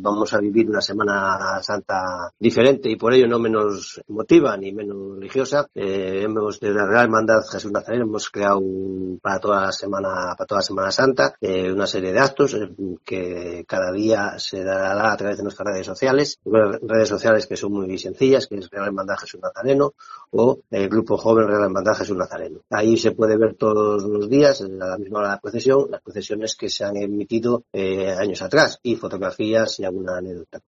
vamos a vivir una Semana Santa diferente y por ello no menos emotiva ni menos religiosa. Hemos de la Real Hermandad Jesús Nazareno hemos creado para toda Semana Santa una serie de actos que cada día se dará a través de nuestras redes sociales que son muy sencillas, que es Real Hermandad Jesús Nazareno o el Grupo Joven Real Hermandad Jesús Nazareno. Ahí se puede ver todos los días, a la misma hora de la procesión, las procesiones que se han emitido años atrás y fotografías y alguna anécdota.